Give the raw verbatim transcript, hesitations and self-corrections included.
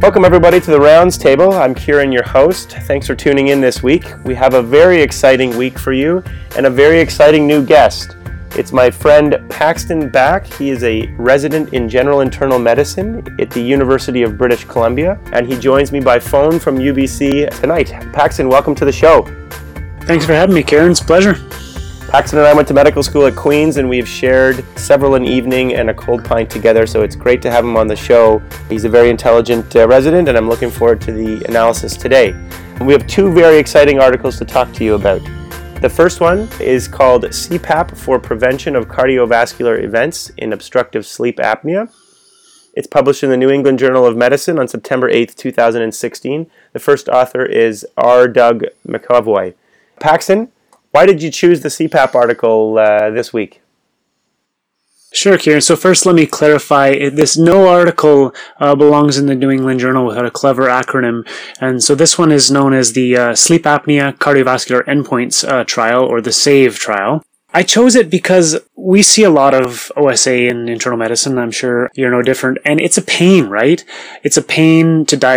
Welcome everybody to the Rounds Table. I'm Kieran, your host. Thanks for tuning in this week. We have a very exciting week for you and a very exciting new guest. It's my friend Paxton Bach. He is a resident in general internal medicine at the University of British Columbia, and he joins me by phone from U B C tonight. Paxton, welcome to the show. Thanks for having me, Kieran. It's a pleasure. Paxton and I went to medical school at Queen's, and we've shared several an evening and a cold pint together, so it's great to have him on the show. He's a very intelligent uh, resident, and I'm looking forward to the analysis today. And we have two very exciting articles to talk to you about. The first one is called C PAP for Prevention of Cardiovascular Events in Obstructive Sleep Apnea. It's published in the New England Journal of Medicine on September eighth, two thousand sixteen. The first author is R. Doug McEvoy. Paxton, why did you choose the C PAP article uh, this week? Sure, Kieran. So first, let me clarify. This no article uh, belongs in the New England Journal without a clever acronym. And so this one is known as the uh, Sleep Apnea Cardiovascular Endpoints uh, Trial, or the SAVE trial. I chose it because we see a lot of O S A in internal medicine. I'm sure you're no different. And it's a pain, right? It's a pain to diagnose.